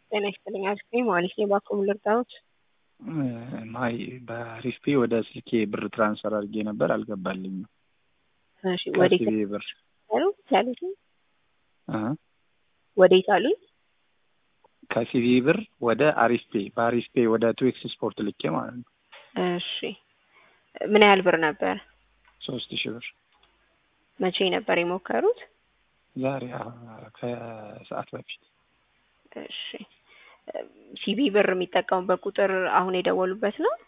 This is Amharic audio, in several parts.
ጤና ይስጥልኝ አልኩኝ ማለት ነው። ባኮም ልርዳዎት? ማይ በሪፍፔ ወደ ስልኬ ብር ትራንስፈር አድርጌ ነበር አልገባልኝም። እሺ ወዴት ከሲቢ ብር ያሉት? ወዴት አሉኝ? ከሲቢ ብር ወደ አሪፍፔ በአሪፍፔ ወደ ቱኤክስ ስፖርት ልኬ ማለት ነው። እሺ ምን ያህል ብር ነበር? 3000 ብር። መቼ ነበር የሞከሩት? ዛሬ ከሰዓት በፊት። እሺ ሲቢ ብር የሚጠቀሙበት ቁጥር አሁን የደወሉበት ነው?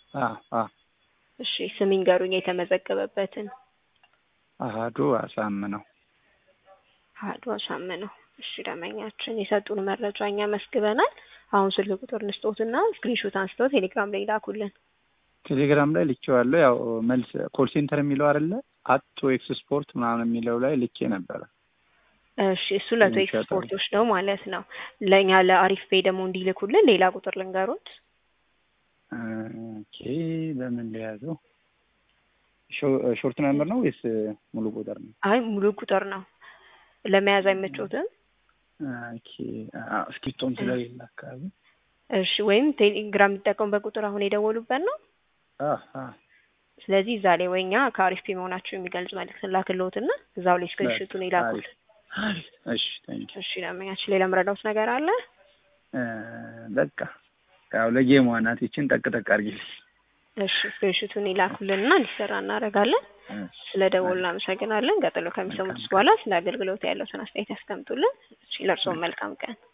እሺ ስም ይንገሩኝ የተመዘገበበትን። አሃዱ አሳምነው። አሃዱ አሳምነው። እሺ ደመኛችን የሰጡን መረጃ እኛ መስግበናል። አሁን ስልክ ቁጥር ልስጦትና ስክሪንሾት አንስተው ቴሌግራም ላይ ላኩልን። ቴሌግራም ላይ ልኬዋለሁ። ያው መልስ ኮል ሴንተር የሚለው አይደለ @ቱኤክስ ስፖርት ምናምን የሚለው ላይ ልኬ ነበረ። እሺ እሱ ለቱኤክስ ስፖርቶች ነው ማለት ነው። ለኛ ለአሪፍ ፔ ደግሞ እንዲልኩልን ሌላ ቁጥር ልንገሩት። ኦኬ በምን ለያዘው? ሾርት ነምበር ነው ወይስ ሙሉ ቁጥር ነው? አይ ሙሉ ቁጥር ነው። ለመያዝ አይመቾትም? ኦኬ እስኪቶን ስለሌለ አካባቢ። እሺ ወይም ቴሌግራም የሚጠቀሙበት ቁጥር አሁን የደወሉበት ነው? ስለዚህ እዛ ላይ ወይኛ ከአሪፍ ፔ መሆናቸው የሚገልጽ መልዕክት ላክልዎትና እዛው ላይ ስክሪንሾቱን ይላኩል። እሺ ታንኪ። እሺ ለማያችሁ ሌላ ምረዳውስ ነገር አለ? በቃ ያው ለጌም ዋናት ይችን ጠቅጠቅ አድርጊልኝ። እሺ ስክሪንሾቱን ይላኩልንና እንዲሰራ እናደርጋለን። ስለ ደወሉ አመሰግናለን። ቀጥሎ ከሚሰሙት በኋላ ስለ አገልግሎት ያለውን አስተያየት ያስቀምጡልን። እሺ ለእርስዎ መልካም ቀን።